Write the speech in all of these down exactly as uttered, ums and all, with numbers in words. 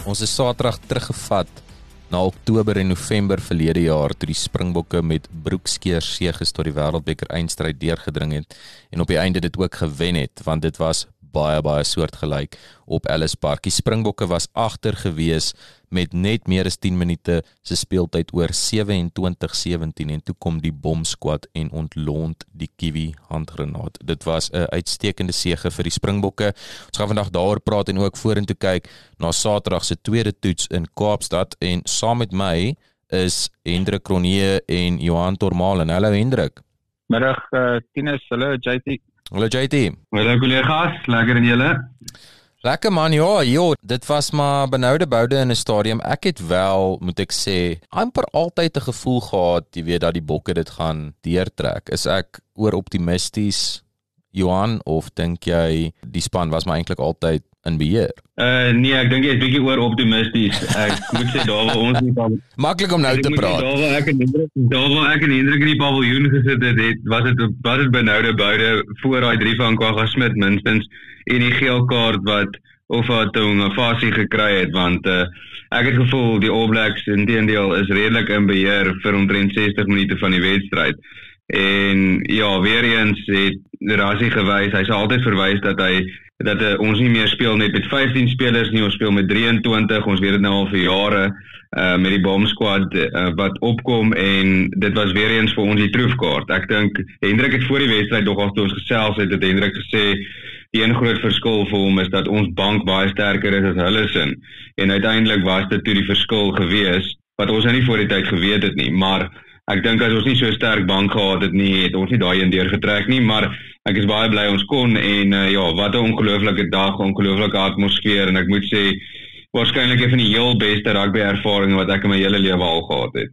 Ons is Saterdag teruggevat na Oktober en November verlede jaar toe die Springbokke met broekskeurs seëges tot die Wêreldbeker eindstryd deurgedring het en op die einde dit ook gewen het, want dit was baie baie soortgelyk op Ellis Park. Die Springbokke was agter gewees met net meer as tien minute se speeltyd oor sewe en twintig sewentien en toe kom die bomsquad en ontlont die Kiwi handgranaat. Dit was 'n uitstekende sege vir die Springbokke. Ons gaan vandag daaroor praat en ook vorentoe kyk na Saterdag se tweede toets in Kaapstad en saam met my is Hendrik Cronje en Johan Tormalen. Hallo Hendrik. Middag uh, Tinus, hallo J T. Hallo J T. Hallo collega's, lekker en julle? Lekker man, ja, joh, dit was maar benoude boude in 'n stadium. Ek het wel, moet ek sê, amper altyd 'n gevoel gehad, jy weet, dat die Bokke dit gaan deurtrek. Is ek oor optimisties, Johan, of dink jy die span was maar eintlik altyd in beheer? Uh, nee, ek dink jy is bietjie oor optimisties. Ek moet sê, daar waar ons nie van... Maklik om nou te praat. Daar waar ek en Hendrik, daar waar ek en Hendrik in die paviljoen gesit het, het was dit was dit benoude boude voor daai drie van Kwagga Smit minstens en die geel kaart wat of wat 'n fasie gekry het, want uh, ek het gevoel die All Blacks inteendeel is redelik in beheer vir omtrent sestig minute van die wedstryd. En ja, weer eens het Rassie gewys, hy sal altyd verwys dat hy dat uh, ons nie meer speel net met vyftien spelers nie, ons speel met drieëntwintig, ons weet dit nou al vir jare uh, met die bomsquad uh, wat opkom en dit was weer eens vir ons die troefkaart. Ek dink Hendrik het voor die wedstryd nog as toe ons gesels het, het Hendrik gesê die een groot verskil vir hom is dat ons bank baie sterker is as hulle sin. En uiteindelik was dit toe die verskil gewees wat ons nou nie voor die tyd geweet het nie, maar ek dink as ons nie so sterk bank gehad het nie, het ons nie daai een deurgetrek nie, maar ek is baie bly ons kon en uh, ja, wat 'n ongelooflike dag, ongelooflike atmosfeer en ek moet sê waarskynlik een van die heel beste rugby ervarings wat ek in my hele lewe al gehad het.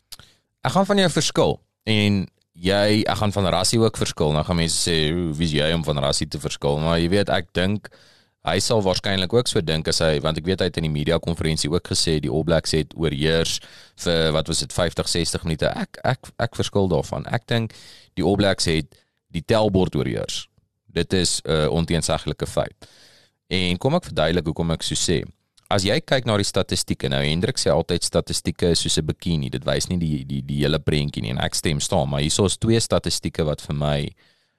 Ek gaan van jou verskil en jy, ek gaan van Rassie ook verskil. Nou gaan mense sê, wie is jy om van Rassie te verskil? Maar jy weet, ek dink hy sal waarskynlik ook so dink as hy, want ek weet hy het in die media konferensie ook gesê die All Blacks het oorheers vir wat was dit vyftig sestig minute. Ek ek ek verskil daarvan. Ek dink die All Blacks het die tellbord oorheers. Dit is 'n uh, onteenseglike feit. En kom ek verduidelik hoekom ek so sê. As jy kyk na die statistieke, nou Hendrik sê altyd statistieke is soos 'n bikini, dit wys nie die die die hele prentjie nie en ek stem staan, maar hierso is twee statistieke wat vir my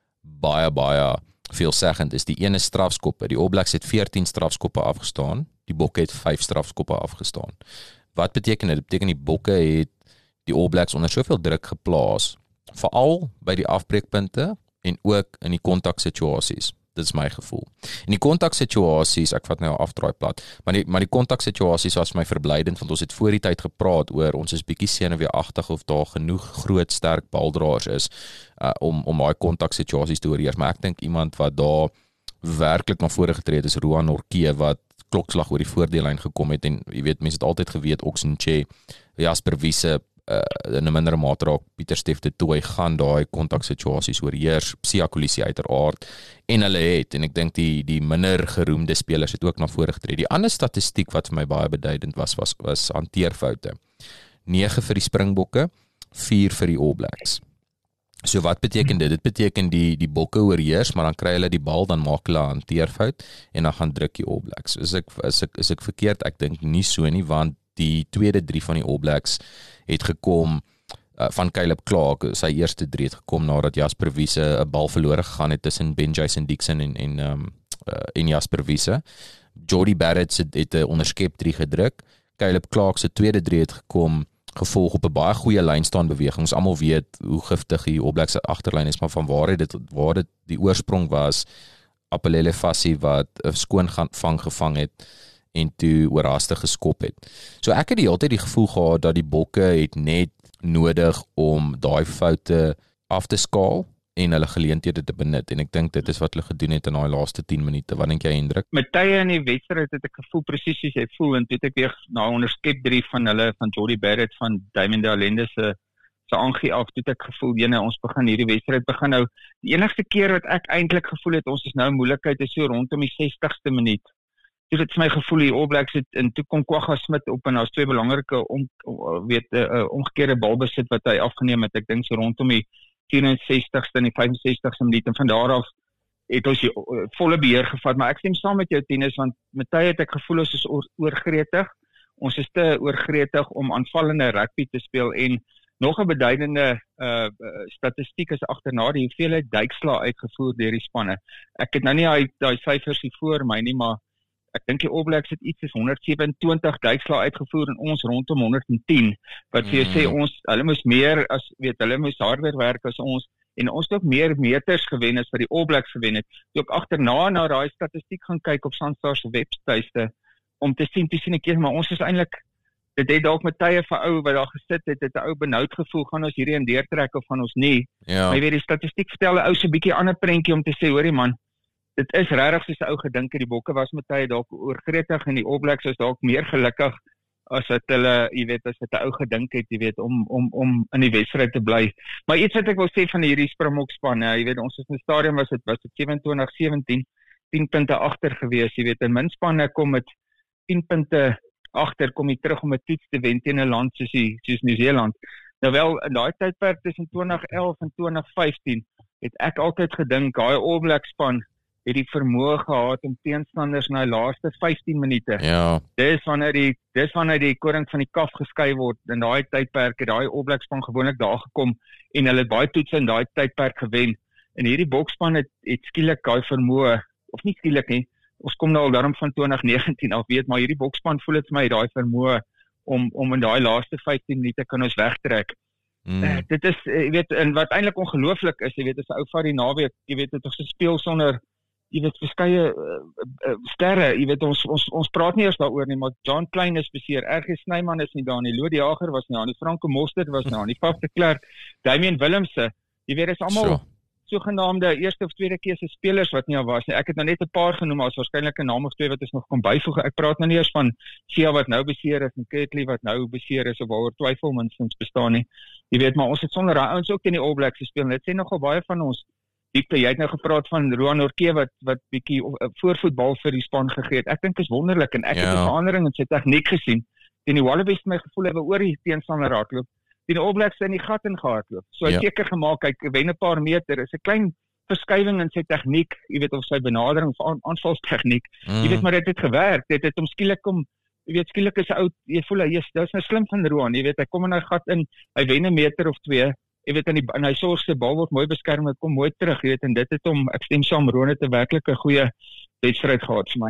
baie baie veelzeggend is. Die ene strafskoppe, die All Blacks het veertien strafskoppe afgestaan, die Bokke het vyf strafskoppe afgestaan. Wat beteken dit? Dit beteken die Bokke het die All Blacks onder soveel druk geplaas, veral by die afbreekpunte en ook in die kontaksituasies. Dit is my gevoel. En die kontaksituasies, ek vat nou 'n afdraai plat, maar die maar die kontaksituasies was my verblydend want ons het voor die tyd gepraat oor ons is bietjie senuweeagtig of daar genoeg groot sterk baldraers is uh, om om daai kontaksituasies te oorheers. Maar ek dink iemand wat daar werklik na vore getree het is Roan Norke wat klokslag oor die voordeellyn gekom het en jy weet mense het altyd geweet Oxenche, Jasper Wiese Uh, in 'n mindere mate raak Pieter Steff de Tooy gaan daai kontaksituasies oorheers, Siya Kolisi uiteraard en hulle het en ek dink die die minder geroemde spelers het ook na vore getree. Die ander statistiek wat vir my baie beduidend was was was hanteerfoute. nege vir die Springbokke, vier vir die All Blacks. So wat beteken dit? Dit beteken die die Bokke oorheers, maar dan kry hulle die bal, dan maak hulle 'n hanteerfout en dan gaan druk die All Blacks. Is ek is ek is ek verkeerd? Ek dink nie so nie, want die tweede drie van die All Blacks het gekom uh, van Caleb Clark, sy eerste drie het gekom nadat Jasper Wiese 'n bal verlore gegaan het tussen Ben Jason Dixon en en um, uh, en Jasper Wiese. Jordie Barrett het, het 'n onderskep drie gedruk. Caleb Clark se tweede drie het gekom gevolg op 'n baie goeie lynstaan beweging. Ons almal weet hoe giftig die All Blacks se agterlyn is, maar van waar dit waar dit die oorsprong was, Apelele Fassie wat 'n skoon gaan vang gevang het en toe oorhaastig geskop het. So ek het die hele tyd die gevoel gehad dat die Bokke het net nodig om daai foute af te skaal en hulle geleenthede te benut en ek dink dit is wat hulle gedoen het in daai laaste tien minute. Wat dink jy Hendrik? Met tye in die wedstryd het ek gevoel presies soos jy voel en toe het ek weer na onderskep drie van hulle van Jordie Barrett van Damien de Allende se se aangie af, toe het ek gevoel jene ons begin hierdie wedstryd begin nou. Die enigste keer wat ek eintlik gevoel het ons is nou moeilikheid is so rondom die sestigste minuut. Toe het my gevoel die All Blacks het en toe kom Kwagga Smit op en daar's twee belangrike om weet 'n uh, uh, omgekeerde balbesit wat hy afgeneem het. Ek dink so rondom die vierensestigste en die vyfensestigste minuut en van daar af het ons die volle beheer gevat, maar ek stem saam met jou Tinus, want met tye het ek gevoel ons is oorgretig, ons is te oorgretig om aanvallende rugby te speel, en nog 'n beduidende uh, statistiek is agterna die hoeveelheid duikslae uitgevoer deur die spanne. Ek het nou nie daai daai syfers hier voor my nie, maar ek dink die All Blacks het iets soos honderd sewe en twintig duikslae uitgevoer en ons rondom honderd en tien. Wat vir jou mm. sê ons hulle moes meer as weet hulle moes harder werk as ons en ons het ook meer meters gewen as wat die All Blacks gewen het. Toe ek agterna na daai statistiek gaan kyk op Sunstar se webtuiste om te sien te sien ek keer maar ons is eintlik dit het dalk met tye vir ou wat daar gesit het, het 'n ou benoud gevoel, gaan ons hierdie in deurtrek of gaan ons nie. Ja. Maar jy weet die statistiek vertel 'n ou so 'n bietjie ander prentjie om te sê, hoorie man, dit is regtig soos 'n ou gedink het, die Bokke was met tye dalk oorgretig en die All Blacks is dalk meer gelukkig as wat hulle, jy weet, as wat 'n ou gedink het, jy weet, om om om in die wedstryd te bly. Maar iets wat ek wil sê van hierdie Springbok span, jy weet, ons is in die stadium was dit was dit sewenty-two seventeen, tien punte agter gewees, jy weet, en min spanne kom met tien punte agter kom jy terug om 'n toets te wen teen 'n land soos die soos Nieu-Seeland. Nou wel in daai tydperk tussen twenty eleven en twenty fifteen het ek altyd gedink daai All Black span het die vermoë gehad om teenstanders na die laaste vyftien minute. Ja. Dis wanneer die dis wanneer die koring van die kaf geskei word. In daai tydperk het daai All Black span gewoonlik daar gekom en hulle het baie toetse in daai tydperk gewen. En hierdie bokspan het, het skielik daai vermoë of nie skielik nie. Ons kom nou al daarom van twenty nineteen af weet, maar hierdie bokspan voel dit vir my daai vermoë om om in daai laaste vyftien minute kan ons wegtrek. Mm. Uh, dit is jy weet en wat eintlik ongelooflik is, jy weet as 'n ou vat die naweek, jy weet dit is gespeel sonder jy weet verskeie uh, uh, sterre, jy weet ons ons ons praat nie eers daaroor nie, maar John Klein is beseer, R G Snyman is nie daar nie, Lodi Jager was nie daar nie, Franco Mostert was nie daar nie, Faf de Klerk, Damian Willemse, jy weet is almal sure. sogenaamde eerste of tweede keuse spelers wat nie daar was nie. Ek het nou net 'n paar genoem, as waarskynlik 'n naam of twee wat ons nog kon byvoeg. Ek praat nou nie eers van Sia wat nou beseer is en Ketley wat nou beseer is of waaroor twyfel minstens bestaan nie. Jy weet maar ons het sonder daai ouens ook teen die All Blacks gespeel. Dit sê nogal baie van ons diepte. Jy het nou gepraat van Roan Orke wat wat bietjie voorvoetbal vir die span gegee het. Ek dink is wonderlik en ek ja. het 'n verandering in sy tegniek gesien. Teen die Wallabies my gevoel het oor die teenstander raakloop. Die All Blacks in die gat ingehardloop. So hy ja. seker gemaak hy wen 'n paar meter. Is 'n klein verskywing in sy tegniek, jy weet of sy benadering of aan, aanvalstegniek. Mm. Jy weet maar dit het gewerk. Dit het hom skielik kom jy weet skielik is hy oud. Jy voel hy is dis nou slim van Roan, jy weet hy kom in hy gat in. Hy wen 'n meter of twee. Jy weet in die en hy sorg sy bal word mooi beskerm. Hy kom mooi terug, jy weet en dit het hom ek stem saam Roan het 'n werklik 'n goeie wedstryd gehad vir my.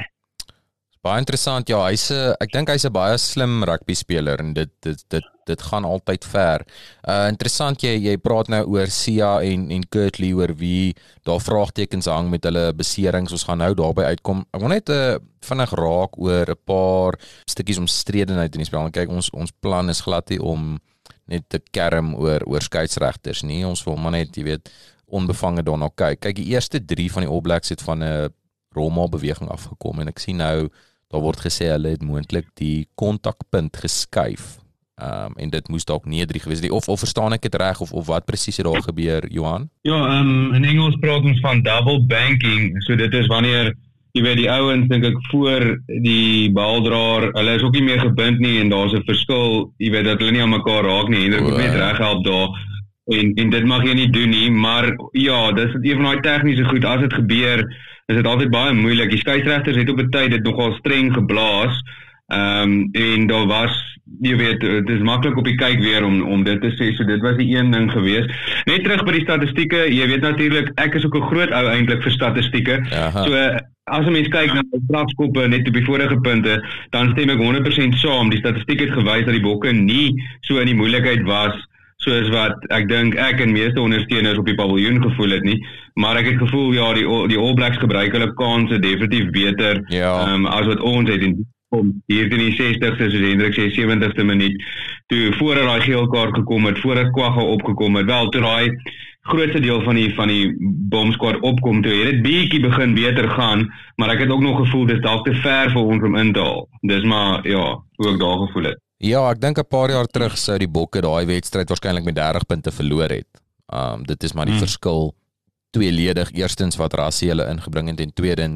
Baie interessant. Ja, hy's 'n ek dink hy's 'n baie slim rugby speler en dit dit dit dit gaan altyd ver. Uh interessant jy jy praat nou oor Sia en en Ketley oor wie daar vraagtekens hang met hulle beserings. Ons gaan nou daarby uitkom. Ek wil net uh, vinnig raak oor 'n paar stukkies omstredenheid in die spel. Kyk, ons ons plan is glad nie om net te kerm oor oor skeieregters nie. Ons wil maar net, jy weet, onbevange daarna kyk. Kyk, die eerste drie van die All Blacks het van 'n Roma beweging afgekom en ek sien nou daar word gesê hulle het moontlik die kontakpunt geskuif. Um, en dit moes dalk nie drie gewees het of of verstaan ek dit reg of of wat presies het daar gebeur, Johan? Ja, um, in Engels praat ons van double banking. So dit is wanneer jy weet die ouens dink ek voor die baldraer, hulle is ook nie meer gebind nie en daar's 'n verskil, jy weet dat hulle nie aan mekaar raak nie en dit moet net reg help daar. En en dit mag jy nie doen nie, maar ja, dis een van daai tegniese goed as dit gebeur. Is dit altyd baie moeilik. Die skeieregters het op 'n tyd dit nogal streng geblaas. Ehm um, en daar was, jy weet, dit is maklik op die kyk weer om om dit te sê. So dit was die een ding gewees. Net terug by die statistieke. Jy weet natuurlik, ek is ook 'n groot ou eintlik vir statistieke. Aha. So as 'n mens kyk na die strafskoppe net op die vorige punte, dan stem ek honderd persent saam. Die statistiek het gewys dat die Bokke nie so in die moeilikheid was soos wat ek dink ek en meeste ondersteuners op die paviljoen gevoel het nie, maar ek het gevoel ja die die All Blacks gebruik hulle kanse definitief beter ja. um, as wat ons het en kom hier in die sestigste soos Hendrik sê sewentigste minuut toe voordat daai geel kaart gekom het, voordat Kwagga opgekom het, wel toe daai grootste deel van die van die bomsquad opkom toe het dit bietjie begin beter gaan, maar ek het ook nog gevoel dis dalk te ver vir ons om in te haal. Dis maar ja, hoe ek daar gevoel het. Ja, ek dink 'n paar jaar terug sou die Bokke daai wedstryd waarskynlik met dertig punte verloor het. Um dit is maar die hmm. verskil tweeledig. Eerstens wat Rassie hulle ingebring het en tweedens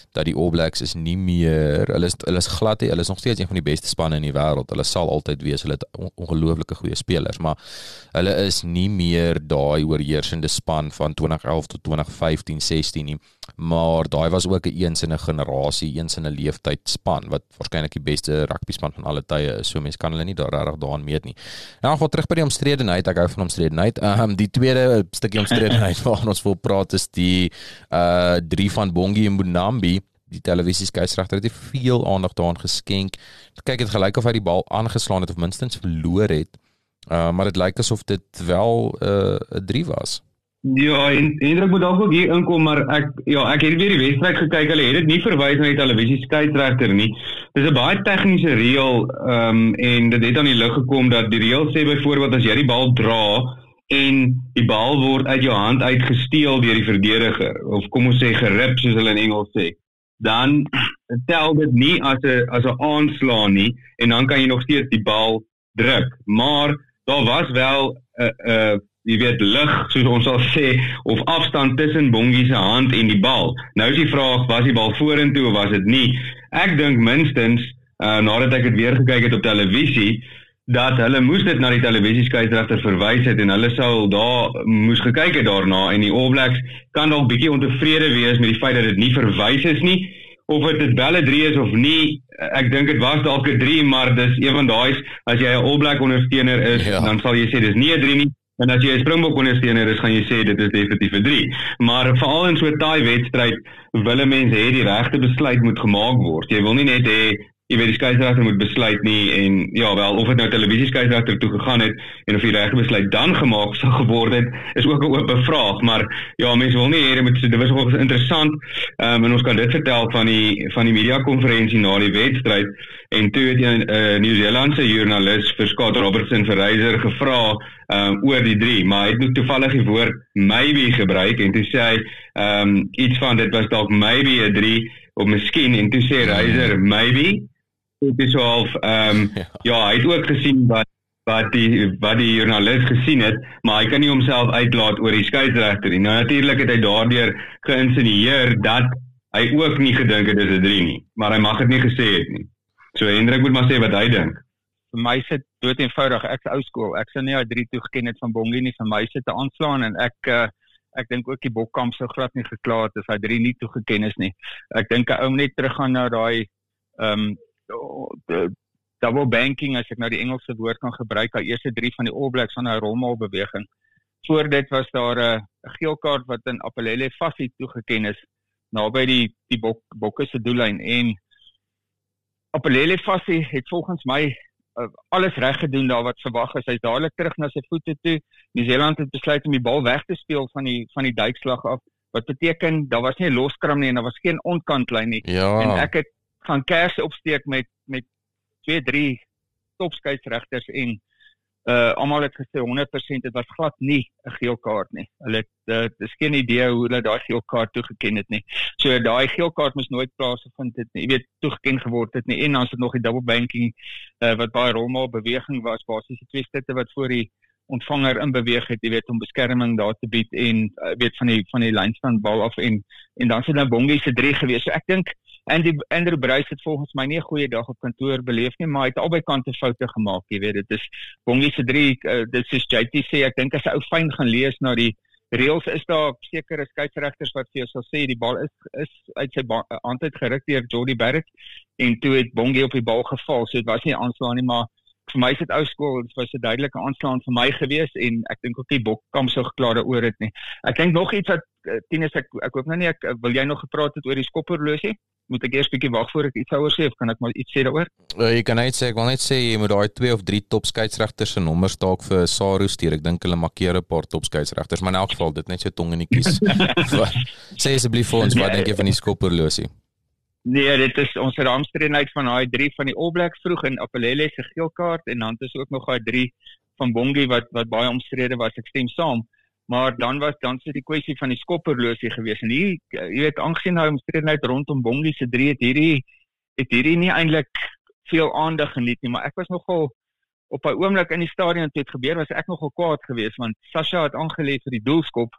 dat die All Blacks is nie meer, hulle is, hulle is glad, hulle is nog steeds een van die beste spanne in die wêreld, hulle sal altyd wees, hulle het ongelooflike goeie spelers, maar hulle is nie meer daai oorheersende span van twintig elf tot twintig vyftien, sestien nie, maar daai was ook 'n eens in 'n generasie, eens in 'n leeftyd span, wat waarskynlik die beste rugby span van alle tye is, so mense kan hulle nie daar regtig daaraan meet nie. Nou gaan terug by die omstredenheid, ek hou van omstredenheid. Um, die tweede stukkie omstredenheid waarvan ons wil praat is die uh, drie van Bongi en Mbonambi. Die televisieskeieregter het veel aandag daaraan geskenk. Kyk, het gelyk of hy die bal aangeslaan het of minstens verloor het, uh, maar dit lyk asof dit wel 'n uh, drie was. Ja, en Hendrik moet dalk ook hier inkom, maar ek ja, ek het weer die wedstryd gekyk. Hulle het dit nie verwys na die televisieskeieregter nie. Dis 'n baie tegniese reël, um, en dit het aan die lig gekom dat die reël sê byvoorbeeld as jy die bal dra en die bal word uit jou hand uitgesteel deur die verdediger, of kom ons sê gerip soos hulle in Engels sê, dan tel dit nie as 'n as 'n aanslaan nie, en dan kan jy nog steeds die bal druk. Maar daar was wel 'n uh, 'n uh, jy weet lig, soos ons sal sê, of afstand tussen Bongi se hand en die bal. Nou is die vraag, was die bal vorentoe of was dit nie? Ek dink minstens, uh, nadat ek dit weer gekyk het op televisie, dat hulle moes dit na die televisieskeieregter verwys het en hulle sou daar moes gekyk het daarna, en die All Blacks kan dalk bietjie ontevrede wees met die feit dat dit nie verwys is nie, of dit wel 'n drie is of nie. Ek dink dit was dalk 'n drie, maar dis een van daai, as jy 'n All Black ondersteuner is, ja, dan sal jy sê dis nie 'n drie nie. En as jy 'n Springbok ondersteuner is, gaan jy sê dit is definitief 'n drie. Maar veral in so 'n taai wedstryd wil mense hê die regte besluit moet gemaak word. Jy wil nie net hê jy weet die skeieregter moet besluit nie, en ja wel, of dit nou televisieskeieregter toe gegaan het en of die regte besluit dan gemaak sou geword het, is ook 'n oop vraag. Maar ja, mense wil nie hê dit moet, dit was ook interessant, um, en ons kan dit vertel van die van die media konferensie na die wedstryd, en toe het 'n uh, Nieu-Seelandse joernalis vir Scott Robertson vir Reiser gevra um, oor die drie, maar hy het nou toevallig die woord maybe gebruik, en toe sê hy um, iets van dit was dalk maybe 'n drie of miskien, en toe sê Reiser maybe. Dit is half, um, ja. ja, hy het ook gesien wat wat die wat die joernalis gesien het, maar hy kan nie homself uitlaat oor die skeieregter nie. Nou natuurlik het hy daardeur geïnsinueer dat hy ook nie gedink het dit is 'n drie nie, maar hy mag dit nie gesê het nie. So Hendrik moet maar sê wat hy dink. Vir my sit dood eenvoudig, ek's ou skool. Ek sou nie hy drie toegeken het van Bongi nie, vir my sit te aanslaan, en ek uh, ek dink ook die Bokkamp sou glad nie geklaar het as hy drie nie toegeken is nie. Ek dink 'n ou net teruggaan na daai ehm um, double banking, as ek nou die Engelse woord kan gebruik, die eerste drie van die All Blacks van 'n rolmaalbeweging. Voor dit was daar 'n geel kaart wat in Apelele Fassie toegeken is, naby die die bok, bokke se doellyn, en Apelele Fassie het volgens my uh, alles reg gedoen daar wat verwag is. Hy's dadelik terug na sy voete toe. Nieu-Seeland het besluit om die bal weg te speel van die van die duikslag af, wat beteken daar was nie 'n loskram nie en daar was geen ontkantlyn nie. Ja. En ek het gaan kers opsteek met met twee drie topskeieregters, en uh almal het gesê honderd persent dit was glad nie 'n geel kaart nie. Hulle het uh, dis geen idee hoe hulle daai geel kaart toegeken het nie. So daai geel kaart moes nooit plaasgevind het nie. Jy weet, toegeken geword het nie. En dan is dit nog die double banking uh, wat baie rolmaal beweging was, basies die twee stitte wat voor die ontvanger in beweeg het, jy weet, om beskerming daar te bied, en uh, weet van die van die lynstand bal af, en en dan is dit nou Bongi se drie gewees. So ek dink Andy Andrew Bruce het volgens my nie 'n goeie dag op kantoor beleef nie, maar hy het albei kante foute gemaak, jy weet. Dit is Bongi se drie, uh, dit is J T sê, ek dink as hy ou fyn gaan lees na die reëls, is daar sekere skeieregters wat vir jou sal sê die bal is is uit sy hand uit geruk deur Jordie Barrett, en toe het Bongi op die bal geval. So dit was nie 'n aanslaan nie, maar vir my is dit ou skool, dit was 'n duidelike aanslaan vir my gewees, en ek dink ook die Bokkamp sou geklaar daaroor het nie. Ek dink nog iets wat Tinus, ek ek hoop nou nie ek wil jy nog gepraat het oor die skopperlosie? Moet ek eers bietjie wag voor ek iets daaroor sê, of kan ek maar iets sê daaroor? Uh, jy kan net sê, ek wil net sê jy moet daai twee of drie topskeieregters se nommers dalk vir Saru stuur. Ek dink hulle markeer 'n paar topskeieregters, maar in elk geval dit net so tong in die kies. Sê asseblief vir ons, wat dink jy van die skopperlosie? Nee, dit is ons raamstredenheid van daai drie van die All Blacks vroeg in Apelele se geel kaart, en dan is ook nog daai drie van Bongi wat wat baie omstrede was. Ek stem saam. Maar dan was dan se die kwessie van die skopperlosie gewees. En hier, jy weet, aangesien nou omstredenheid rondom Bongi se drie, het hierdie het hierdie nie eintlik veel aandag geniet nie, maar ek was nogal op 'n oomblik in die stadion toe dit gebeur, was ek nogal kwaad geweest, want Sasha het aangelê vir die doelskop,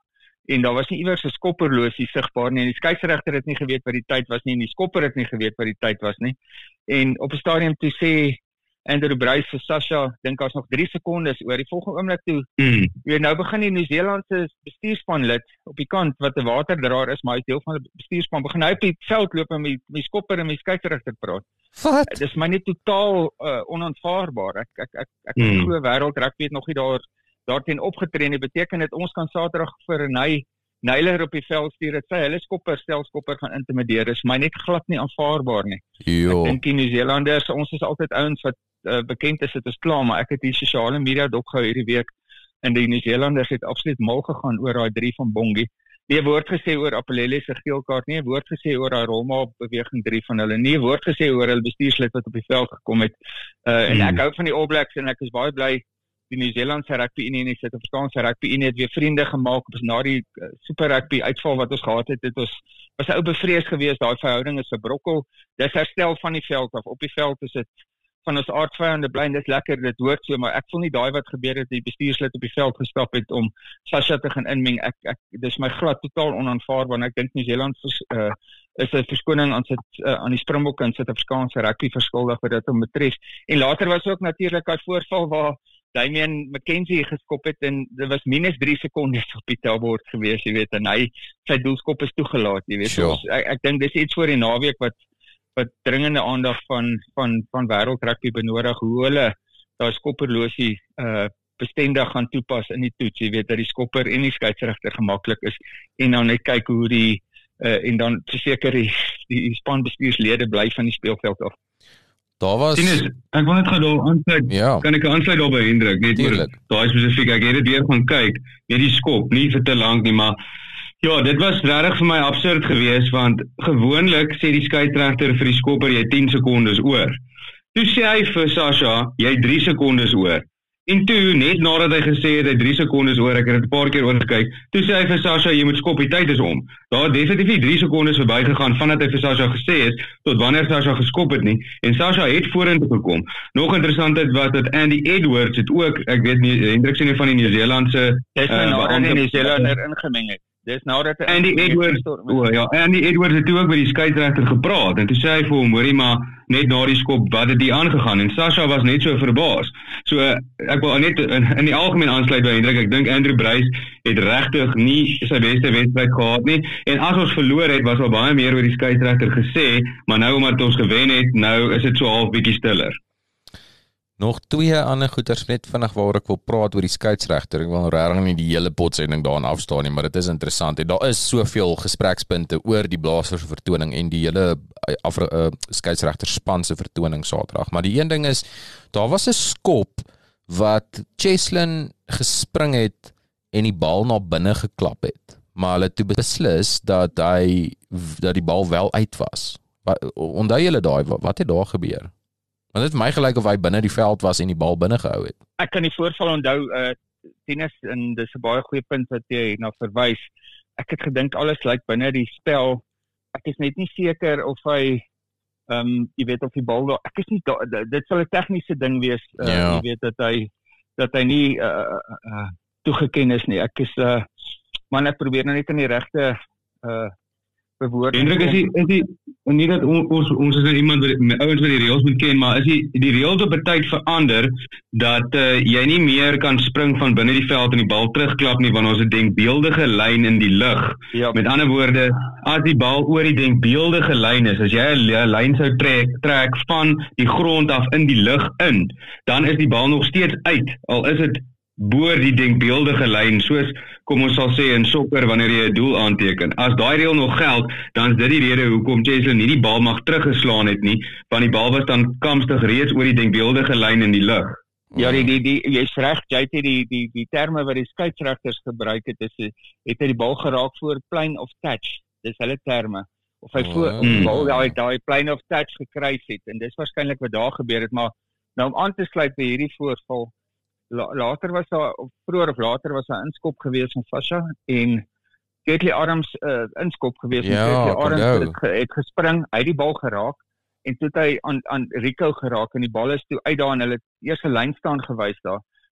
en daar was nie iewers 'n skopperlosie sigbaar nie, en die skeieregter het nie geweet wat die tyd was nie, en die skopper het nie geweet wat die tyd was nie, en op 'n stadium toe sê Andrew Bryce vir Sasha, dink as nog drie sekondes oor die volgende oomblik toe, Mm. jy weet, nou begin die Nieu-Seelandse bestuurspanlid op die kant, wat 'n waterdraer is, maar hy is deel van die bestuurspan, begin hy op die veld loop en met die skopper en met die skeieregter praat. Wat? Dit is my net totaal uh, onaanvaarbaar. Ek ek ek ek Hmm. hmm. glo wêreld rugby het nog nie daar daarteen opgetree nie. Beteken dit ons kan Saterdag vir 'n ny Nyler op die veld stuur dat sy hulle skopper stel skopper gaan intimideer. Dis my net glad nie aanvaarbaar nie. Jo. Ek dink die Nieu-Seelanders, ons is altyd ouens wat uh, bekend is dit is klaar, maar ek het die sosiale media dopgehou hierdie week en die Nieu-Seelanders het absoluut mal gegaan oor daai drie van Bongi. Nie 'n woord gesê oor Apelele se geel kaart nie, 'n woord gesê oor daai rolmaat beweging drie van hulle, nie 'n woord gesê oor hulle bestuurslid wat op die veld gekom het. Uh, en Hmm. ek hou van die All Blacks en ek is baie bly die Nieu-Seelandse rugby unie en die Suid-Afrikaanse rugby unie het weer vriende gemaak op na die uh, super rugby uitval wat ons gehad het. Dit was was 'n ou bevrees geweest, daai verhouding is verbrokkel. Dis herstel van die veld af. Op die veld is dit van ons aardvyande bly en dis lekker, dit hoort so, maar ek voel nie daai wat gebeur het, die bestuurslid op die veld gestap het om Sasha te gaan inmeng. Ek ek dis my glad totaal onaanvaarbaar en ek dink Nieu-Seeland uh, is 'n verskoning aan sit uh, aan die Springbokke en Suid-Afrikaanse rugby verskuldig wat dit hom betref. En later was ook natuurlik daai voorval waar Damian McKenzie geskop het en dit was minus drie sekondes op die tellbord gewees, jy weet, en hy sy doelskop is toegelaat, jy weet. Sure. So, ek ek dink dis iets voor die naweek wat wat dringende aandag van van van wêreldrugby benodig, hoe hulle daai skopperlosie uh bestendig gaan toepas in die toets, jy weet, dat die skopper en die skeieregter gemaklik is en dan net kyk hoe die uh en dan verseker die die spanbestuurslede bly van die speelveld af. Daar was Tinus, ek wil net gou daar aansluit. ja, Kan ek aansluit daarby Hendrik, net oor Tuurlik. daai spesifiek. Ek het dit weer gaan kyk, net die skop, nie vir te lank nie, maar ja, dit was regtig vir my absurd geweest want gewoonlik sê die skeieregter vir die skopper jy tien sekondes oor. Toe sê hy vir Sasha, jy drie sekondes oor. En toe net nadat hy gesê het hy drie sekondes oor, ek het dit 'n paar keer oorgekyk, toe sê hy vir Sasha jy moet skop, die tyd is om. Daar het definitief nie drie sekondes verbygegaan vandat hy vir Sasha gesê het tot wanneer Sasha geskop het nie en Sasha het vorentoe gekom. Nog interessantheid was dat Andy Edwards het ook, ek weet nie Hendrik sê nie van die Nieu-Seelandse Dis nou nadat die Nieu-Seelander ingemeng het. Dis nou dat Andy Edwards, o ja, Andy Edwards het toe ook met die skeieregter gepraat en toe sê hy vir hom, hoorie maar net na die skop wat het die aangegaan en Sasha was net so verbaas. So ek wil net in, in die algemeen aansluit by Hendrik. Ek dink Andrew Bryce het regtig nie sy beste wedstryd gehad nie en as ons verloor het was al baie meer oor die skeieregter gesê, maar nou omdat ons gewen het, nou is dit so half bietjie stiller. nog twee ander goeters net vinnig waaroor ek wil praat oor die skeieregter. Ek wil nou regtig nie die hele potsending daarin afstaan nie, maar dit is interessant. En daar is soveel gesprekspunte oor die Blasters vertoning en die hele uh, uh, skeieregter span se vertoning Saterdag. Maar die een ding is, daar was 'n skop wat Cheslin gespring het en die bal na binne geklap het. Maar hulle het toe beslis dat hy dat die bal wel uit was. Onthou julle daai wat, wat het daar gebeur? Want dit het my gelyk of hy binne die veld was en die bal binne gehou het. Ek kan die voorval onthou, uh, Tinus, en dis 'n baie goeie punt wat jy na verwys. Ek het gedink alles lyk binne die spel. Ek is net nie seker of hy, um, jy weet, of die bal daar, ek is nie, da, dit sal 'n tegniese ding wees, uh, Ja. jy weet, dat hy, dat hy nie uh, uh, toegeken is nie. Ek is, uh, man, ek probeer nou net in die regte uh, bewoording. Hendrik, is die, is die, nie dat on, ons, ons is nou iemand wat, met ouens wat die reëls moet ken, maar is die, die reëls op 'n tyd verander, dat uh, jy nie meer kan spring van binne die veld en die bal terugklap nie, want ons het 'n denkbeeldige lyn in die lug. Ja. Met ander woorde, as die bal oor die denkbeeldige lyn is, as jy 'n lyn sou trek, trek van die grond af in die lug in, dan is die bal nog steeds uit, al is dit boor die denkbeeldige lyn, soos kom ons sal sê in sokker wanneer jy 'n doel aanteken. As daai reël nog geld, dan is dit die rede hoekom Cheslin nie die bal mag teruggeslaan het nie, want die bal was dan kamstig reeds oor die denkbeeldige lyn in die lug. Ja, die die die jy's reg, jy het die die die terme wat die skeieregters gebruik het, is het hy die bal geraak voor plain of touch. Dis hulle terme. Of hy voor of die bal daai daai plain of touch gekruis het en dis waarskynlik wat daar gebeur het, maar nou om aan te sluit by hierdie voorval, La, later was daar, of vroeër of later was daar 'n inskop gewees van Sasha en Ketley Adams uh, inskop gewees ja, en Ketley Adams het, het, het gespring, hy het die bal geraak en toe het hy aan aan Rico geraak en die bal is toe uit daar en hulle het eers 'n lyn staan gewys daar.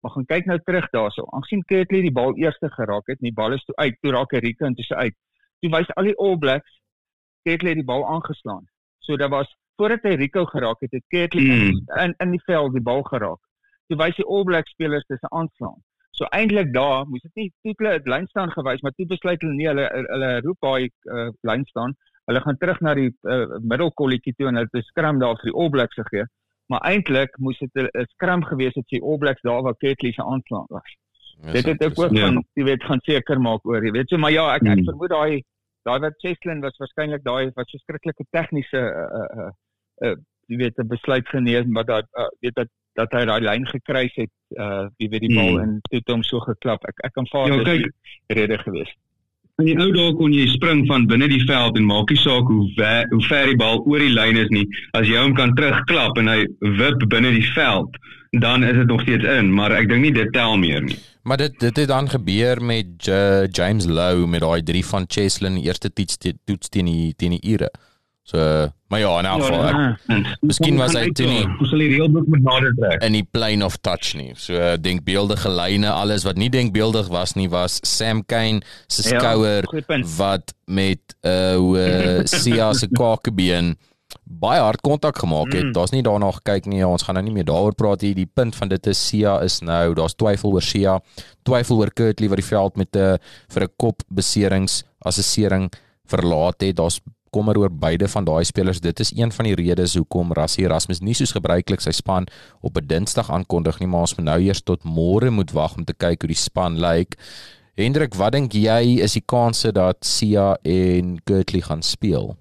Maar gaan kyk nou terug daarso. Aangesien Kirtley die bal eerste geraak het, en die bal is toe uit, toe raak Rico en toe sy uit. Toe wys al die All Blacks Kirtley die bal aangeslaan. So daar was voordat hy Rico geraak het, het Kirtley mm. in in die veld die bal geraak. Toe wys die All Black spelers dis 'n aanslaan. So eintlik daar moes dit nie toe hulle het lyn staan gewys, maar toe besluit hulle nee, hulle hulle roep daai uh, lyn staan. Hulle gaan terug na die uh, middelkolletjie toe en hulle het 'n scrum daar vir die All Blacks gegee. Maar eintlik moes dit 'n scrum gewees het vir die All Blacks daar waar Kirtley se aanslaan was. Yes, dit het ek ook ja. van jy weet gaan seker maak oor, jy weet so, maar ja, ek, mm. ek vermoed daai daai wat Cheslin was waarskynlik daai was verskriklike tegniese uh, uh, uh, jy weet 'n besluit geneem, maar dat uh, weet dat dat hy daai lyn gekruis het, uh, jy weet die bal mm. en toe het hom so geklap. Ek ek kan vaar ja, dis die rede gewees. In die ou dae kon jy spring van binne die veld en maak nie saak hoe ver, hoe ver die bal oor die lyn is nie. As jy hom kan terugklap en hy wip binne die veld, dan is dit nog steeds in, maar ek dink nie dit tel meer nie. Maar dit dit het dan gebeur met uh, James Lowe met daai drie van Cheslin eerste toets toets teen die teen die Ire. So, maar ja, in elk geval, ja, miskien was hy toe nie hoe sal die reëlboek met nader trek in die plane of touch nie. So, uh, denkbeeldige lyne, alles wat nie denkbeeldig was nie, was Sam Cane se skouer ja, wat met uh, uh, Sia se kakebeen baie hard kontak gemaak het. Mm. Daar's nie daarna gekyk nie, ja, ons gaan nou nie meer daaroor praat nie. Die punt van dit is Sia is nou, daar's twyfel oor Sia, twyfel oor Kirtley wat die veld met 'n uh, vir 'n kopbeserings assessering verlaat het. Daar's kommer oor beide van daai spelers. Dit is een van die redes hoekom Rassie Erasmus nie soos gebruiklik sy span op 'n Dinsdag aankondig nie, maar ons moet nou eers tot môre moet wag om te kyk hoe die span lyk. Hendrik, wat dink jy is die kanse dat Sia en Kirtley gaan speel?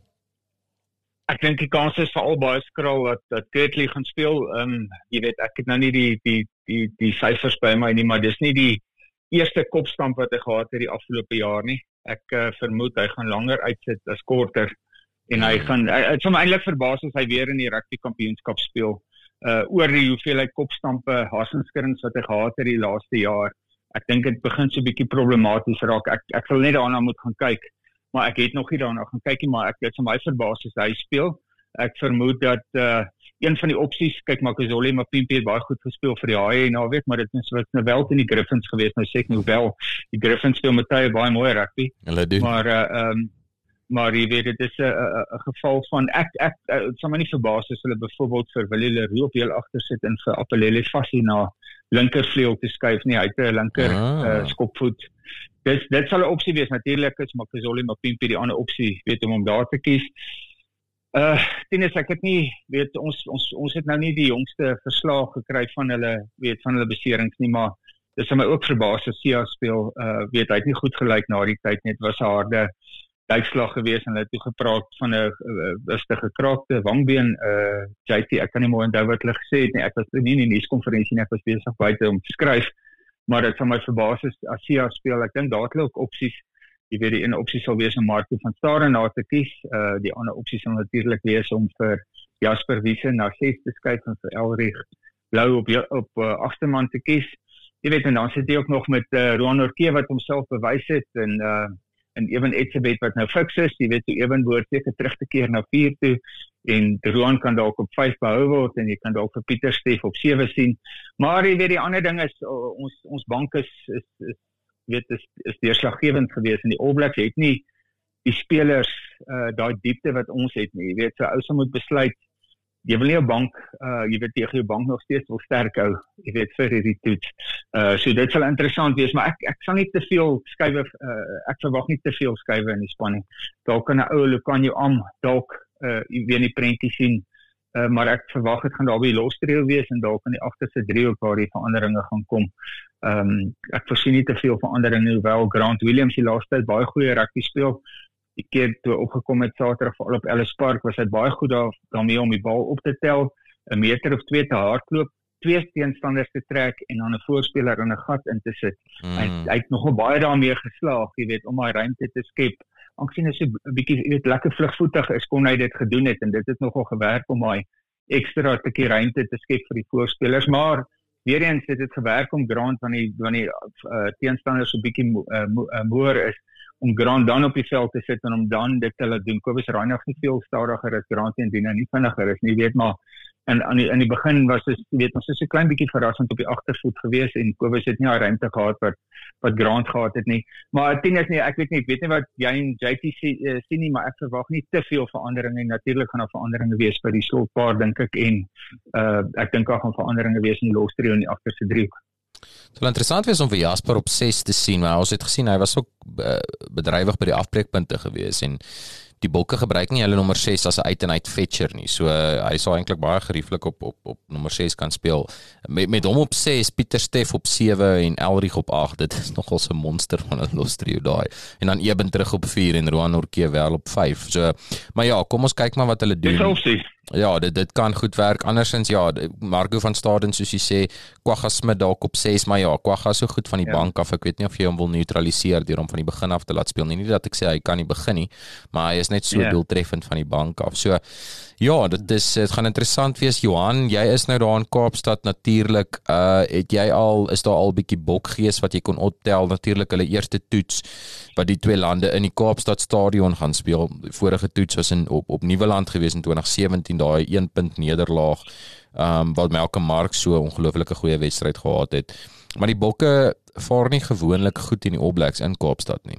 Ek dink die kans is veral baie skraal dat dat Kirtley gaan speel. Ehm um, jy weet ek het nou nie die die die die syfers by my nie, maar dis nie die eerste kopstamp wat hy gehad het die afgelope jaar nie. Ek uh, vermoed hy gaan langer uitsit as korter en hy gaan dit sal my eintlik verbaas as hy weer in die rugby kampioenskap speel. Uh oor die hoeveelheid kopstampe, harsenskurings wat hy gehad het die laaste jaar. Ek dink dit begin so 'n bietjie problematies raak. Ek ek sal net daarna moet gaan kyk. Maar ek het nog nie daarna gaan kyk nie, maar ek dit sal my verbaas as hy speel. Ek vermoed dat uh een van die opsies, kyk Makazole Mapimpi het baie goed gespeel vir die Haie en naweek, maar dit is wat nou wel in die Griffins gewees. Nou sê ek nou wel, die Griffins speel met tye baie mooi rugby. Hulle doen. Maar uh um maar jy weet dit is 'n 'n geval van ek ek dit sal my nie verbaas as hulle byvoorbeeld vir Willie Leroux op heel agter sit en vir Apelele Fassie na linkervleuel te skuif nie, hy het 'n linker ah. uh, skopvoet. Dis dit sal 'n opsie wees. Natuurlik is Makazole Mapimpi die ander opsie, weet om hom daar te kies. Uh, Tinus, ek het nie, weet, ons, ons, ons het nou nie die jongste verslag gekry van hulle, weet, van hulle beserings nie, maar dis vir my ook verbaas as Sia speel, uh, weet, hy het nie goed gelyk na die tyd net, was 'n harde duikslag gewees en hulle het toe gepraat van 'n rustige gekraakte wangbeen, uh, J T, ek kan nie mooi onthou wat hulle gesê het nie, ek was nie in die nuuskonferensie nie, ek was besig buite om te skryf, maar dit vir my verbaas is as Sia speel, ek dink daar het hulle ook opsies. Jy weet die ene opsie sal wees om Marco van Staden na te kies. Uh die ander opsie sal natuurlik wees om vir Jasper Wiese na ses te skuif en vir Elrich Lou op op uh, agterman te kies. Jy weet en dan sit jy ook nog met uh, Roan Orke wat homself bewys het en uh en Ewen Etzebeth wat nou fiks is. Jy weet hoe Ewen behoort seker terug te keer na vier toe en Roan kan dalk op vyf behou word en jy kan dalk vir Pieter Steef op sewe sien. Maar jy weet die ander ding is uh, ons ons bank is is, is weet is is deurslaggewend geweest en die All Blacks het nie die spelers uh daai diepte wat ons het nie. Jy weet so ou se moet besluit jy wil nie 'n bank uh jy weet tegen jou bank nog steeds wil sterk hou. Jy weet vir hierdie toets. Uh so dit sal interessant wees, maar ek ek sal nie te veel skuwe uh ek verwag nie te veel skuwe in die span nie. Dalk kan 'n ou Lucanio Am dalk uh jy weet nie prentjie sien. Uh, maar ek verwag dit gaan daar by lostreel wees en dalk in die agterste driehoek waar die veranderinge gaan kom. Ehm um, ek voorsien nie te veel veranderinge hoewel Grant Williams die laaste tyd baie goeie rugby speel. Die keer toe opgekom het Saterdag veral op Ellis Park was hy baie goed daar daarmee om die bal op te tel, 'n meter of twee te hardloop, twee teenstanders te trek en dan 'n voorspeler in 'n gat in te sit. Mm. Hy, hy het nogal baie daarmee geslaag, jy weet, om daai ruimte te skep. Aangesien hy so 'n bietjie, jy weet, lekker vlugvoetig is, kon hy dit gedoen het en dit het nogal gewerk om hy ekstra 'n bietjie ruimte te skep vir die voorspelers, maar weer eens het dit gewerk om Grant van die van die uh, teenstanders so 'n bietjie mo, uh, mo, uh, moer is om Grant dan op die veld te sit en om dan dit te laat doen. Kobus Reinagh nie veel stadiger as Grant en Dina nie vinniger is nie, weet maar En aan die, in die begin was dit, weet ons, is 'n klein bietjie verrassend op die agtervoet gewees en Kobus het nie haar ruimte gehad wat wat Grant gehad het nie. Maar tien is nie, ek weet nie, ek weet nie wat jy en J T sien uh, sien nie, maar ek verwag nie te veel veranderinge. Natuurlik gaan daar veranderinge wees by die slotpaar dink ek en uh, ek dink daar gaan veranderinge wees in die los trio en die agterste driehoek. Dit sal interessant wees om vir Jasper op ses te sien, maar ons het gesien hy was ook uh, bedrywig by die afbreekpunte gewees en die Bokke gebruik nie hulle nommer ses as 'n uit-en-uit fetcher nie. So uh, hy sal eintlik baie gerieflik op op op nommer ses kan speel. Met met hom op ses, Pieter Steff op sewe en Elrich op agt. Dit is nogal 'n monster van 'n los trio daai. En dan Eben terug op vier en Roan Orke wel op vyf. So maar ja, kom ons kyk maar wat hulle doen. Dis opsie. Ja, dit dit kan goed werk. Andersins ja, Marco van Staden soos jy sê, Kwagga Smit dalk op ses, maar ja, Kwagga is so goed van die ja. bank af. Ek weet nie of jy hom wil neutraliseer deur hom van die begin af te laat speel nie. Nie dat ek sê hy kan nie begin nie, maar hy is net so ja. doeltreffend van die bank af. So ja, dit is dit gaan interessant wees. Johan, jy is nou daar in Kaapstad natuurlik. Uh het jy al is daar al bietjie bokgees wat jy kon optel? Natuurlik hulle eerste toets wat die twee lande in die Kaapstad stadion gaan speel. Die vorige toets was in op op Nieuweland gewees in twintig sewentien, daai een punt nederlaag. Um wat Malcolm Marx so 'n ongelooflike goeie wedstryd gehad het. Maar die Bokke vaar nie gewoonlik goed in die All Blacks in Kaapstad nie.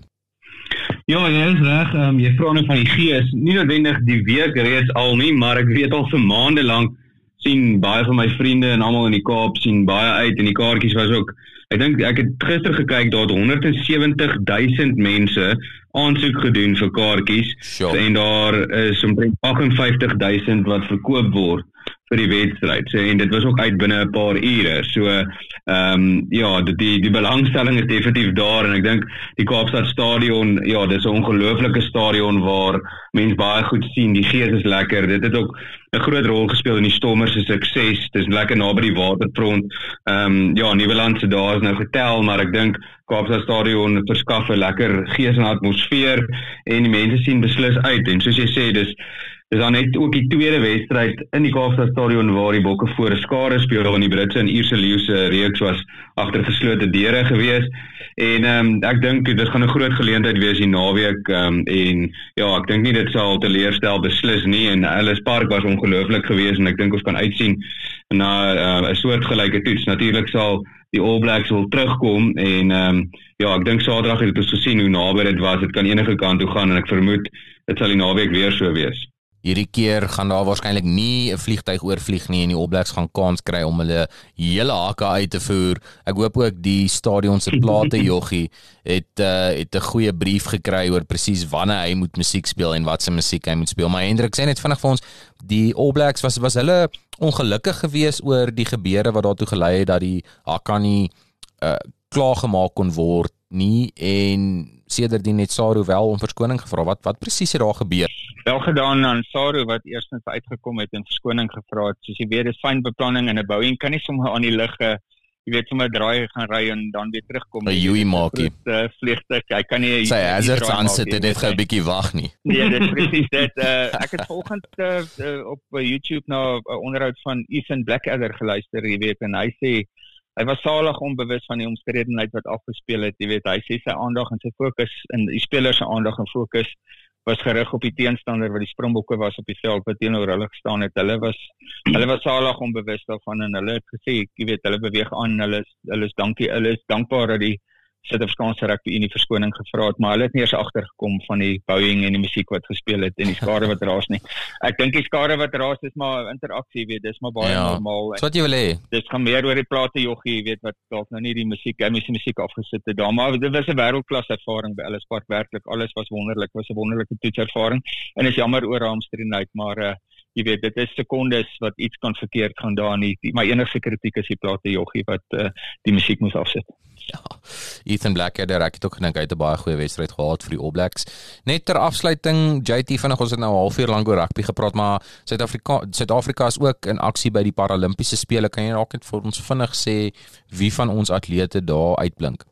Ja, jy is reg. Um, jy vra nou van die gees. Nie noodwendig die week reeds al nie, maar ek weet al vir maande lank sien baie van my vriende en almal in die Kaap sien baie uit en die kaartjies was ook, ek dink ek het gister gekyk, daar het honderd en sewentig duisend mense aansoek gedoen vir kaartjies sure. en daar is omtrent agt en vyftig duisend wat verkoop word vir die wedstryd. So, en dit was ook uit binne 'n paar ure. So ehm um, ja, die die belangstelling is definitief daar en ek dink die Kaapstad stadion, ja, dis 'n ongelooflike stadion waar mense baie goed sien. Die gees is lekker. Dit het ook 'n groot rol gespeel in die Stormers se sukses. Dis lekker naby die waterfront. Ehm um, ja, Nieuweland se daar is nou getel, maar ek dink Kaapstad stadion verskaf 'n lekker gees en atmosfeer en die mense sien beslis uit en soos jy sê, dis Dis dan net ook die tweede wedstryd in die Kaapstad stadion waar die Bokke voor 'n skare speel, want die Britse en Ierse leeu se reeks was agter geslote deure gewees. En ehm um, ek dink dit gaan 'n groot geleentheid wees die naweek ehm um, en ja, ek dink nie dit sal teleurstel beslis nie en Ellis Park was ongelooflik geweest en ek dink ons kan uitsien na uh, 'n soortgelyke toets. Natuurlik sal die All Blacks wil terugkom en ehm um, ja, ek dink Saterdag het ons gesien hoe naby dit was. Dit kan enige kant toe gaan en ek vermoed dit sal die naweek weer so wees. Hierdie keer gaan daar waarskynlik nie 'n vliegtuig oorvlieg nie en die All Blacks gaan kans kry om hulle hele hakke uit te voer. Ek hoop ook die stadion se plate joggie het uh, het 'n goeie brief gekry oor presies wanneer hy moet musiek speel en wat se musiek hy moet speel. Maar Hendrik sê net vinnig vir ons, die All Blacks was was hulle ongelukkig geweest oor die gebeure wat daartoe gelei het dat die hakka nie uh, klaargemaak kon word nie en sedertdien het Saru wel om verskoning gevra. Wat wat presies het daar gebeur? Wel gedaan aan Saru wat eerstens uitgekom het en verskoning gevra het. Soos jy weet, dis fyn beplanning en 'n bouing kan nie sommer aan die lug, uh, jy weet, sommer draai gaan ry en dan weer terugkom. 'n Joey maakie. Uh, vliegtuig, hy kan nie sy hazards aansit, dit het gou 'n bietjie wag nie. Nee, dit is presies dit. Uh, ek het vanoggend uh, uh, op uh, YouTube na 'n uh, onderhoud van Ethan Blackadder geluister, jy weet, en hy sê hy was salig onbewus van die omstredenheid wat afgespeel het, jy weet, hy sê sy aandag en sy fokus en die spelers se aandag en fokus was gerig op die teenstander wat die Springbokke was op die veld wat teenoor hulle gestaan het. Hulle was hulle was salig onbewus daarvan en hulle het gesê, jy weet, hulle beweeg aan, hulle is hulle is dankie, hulle is dankbaar dat die Suid-Afrikaanse Rugby Unie verskoning gevra het, maar hulle het nie eens agtergekom van die bouing en die musiek wat gespeel het en die skade wat raas nie. Ek dink die skade wat raas is maar interaksie, weet, dis maar baie ja, normaal. So wat jy wil hê. Dis gaan meer oor die plate joggie, weet, wat dalk nou nie die musiek, hy moes die musiek afgesit het daar, maar dit was 'n wêreldklas ervaring by Ellis Park, werklik, alles was wonderlik, was 'n wonderlike toetservaring en is jammer oor hamstringheid, maar uh, jy weet, dit is sekondes wat iets kan verkeerd gaan daar nie. Die, my enigste kritiek is die plate joggie wat uh, die musiek moes afsit. Ja, Ethan Blackadder, ek het ook gedink hy het 'n baie goeie wedstryd gehad vir die All Blacks. Net ter afsluiting, J T, vinnig, ons het nou 'n halfuur lank oor rugby gepraat, maar Suid-Afrika Suid-Afrika is ook in aksie by die Paralimpiese spele. Kan jy dalk net vir ons vinnig sê wie van ons atlete daar uitblink?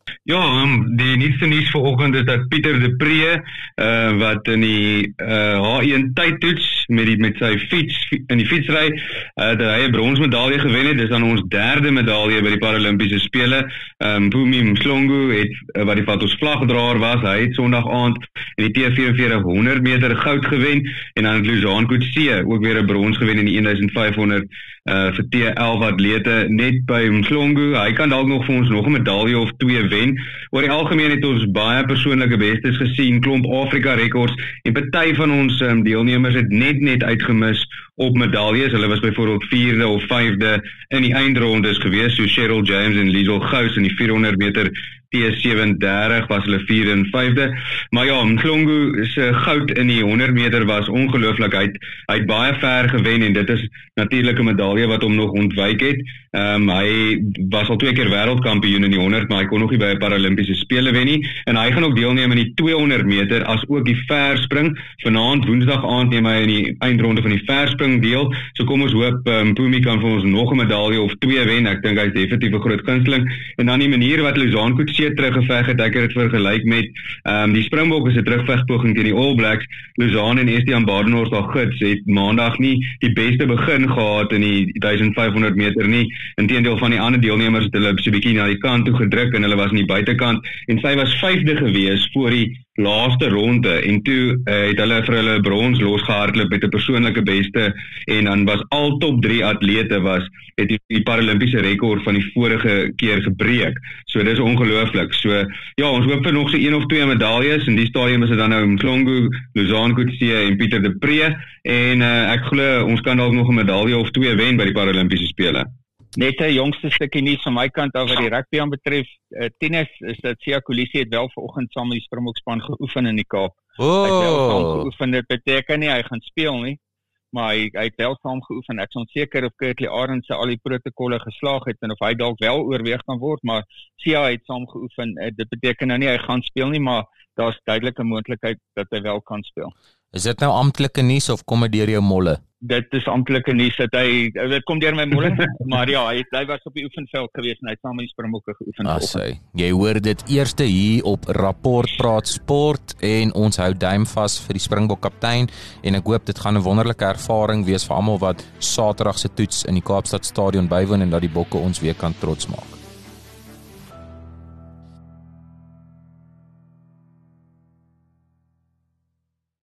Ja, um, die nuutste nuus vanoggend is dat Pieter de Pre, uh, wat in die uh, H een tydtoets met die met sy fiets in die fietsry, uh, dat hy 'n bronsmedalje gewen het. Dis dan ons derde medalje by die Paralimpiese spele. Um, Mpumi Mhlongo het uh, wat die wat ons vlagdraer was, hy het Sondag aand in die T vyf honderd meter goud gewen en dan het Luzaan Coetzee ook weer 'n brons gewen in die een vyf honderd uh, vir T elf atlete net by Mhlongo. Hy kan dalk nog vir ons nog 'n medalje of twee wen. Oor die algemeen het ons baie persoonlike bestes gesien, klomp Afrika rekords en party van ons um, deelnemers het net net uitgemis op medaljes. Hulle was byvoorbeeld vierde of vyfde in die eindrondes gewees, so Cheryl James en Liesel Gous in die vierhonderd meter T ses dertig was hulle vierde en vyfde. Maar ja, Mhlongo se goud in die honderd meter was ongelooflik. Hy het, hy het baie ver gewen en dit is natuurlik 'n medalje wat hom nog ontwyk het. Um, hy was al twee keer wêreldkampioen in die honderd, maar hy kon nog nie by 'n Paralimpiese spele wen nie. En hy gaan ook deelneem in die tweehonderd meter as ook die verspring. Vanaand Woensdag aand neem hy in die eindronde van die verspring deel. So kom ons hoop um, Mpumi kan vir ons nog 'n medalje of twee wen. Ek dink hy is definitief 'n groot gunsteling. En dan die manier wat Luzaan Coetzee teruggeveg het, ek het dit vergelyk met um, die Springbokke se terugvegpoging teen die All Blacks. Luzaan en Estienne Badenhorst al gids het maandag nie die beste begin gehad in die vyftienhonderd meter nie. Inteendeel van die ander deelnemers het hulle so 'n bietjie na die kant toe gedruk en hulle was aan die buitekant en sy was vyfde gewees voor die laaste ronde en toe uh, het hulle vir hulle brons losgehardloop met 'n persoonlike beste en dan was al top drie atlete was het die, die Paralimpiese rekord van die vorige keer gebreek. So dis ongelooflik. So ja, ons hoop vir nog so een of twee medaljes. In die stadium is dit dan nou Mhlongo, Luzaan Coetzee en Pieter de Pre en uh, ek glo ons kan dalk nog 'n medalje of twee wen by die Paralimpiese spele. Net 'n jongste stukkie nuus van my kant af wat die rugby aanbetref. Uh, tennis is dat Siya Kolisi het wel vanoggend saam met die Springbokspan geoefen in die Kaap. Oh. Hy het wel saam geoefen, dit beteken nie hy gaan speel nie, maar hy, hy het wel saam geoefen. Ek is onseker of Kurtley Arendse al die protokolle geslaag het en of hy dalk wel oorweeg kan word, maar Siya het saam geoefen. Uh, dit beteken nou nie hy gaan speel nie, maar daar's duidelik 'n moontlikheid dat hy wel kan speel. Is dit nou amptelike nuus of kom dit deur jou molle? Dit is amptelike nuus dat hy dit kom deur my molle, maar ja, hy, hy was op die oefenveld gewees en hy het saam met die Springbokke geoefen. Asai, jy hoor dit eerste hier op Rapport Praat Sport en ons hou duim vas vir die Springbok kaptein en ek hoop dit gaan 'n wonderlike ervaring wees vir almal wat Saterdag se toets in die Kaapstad Stadion bywoon en dat die Bokke ons weer kan trots maak.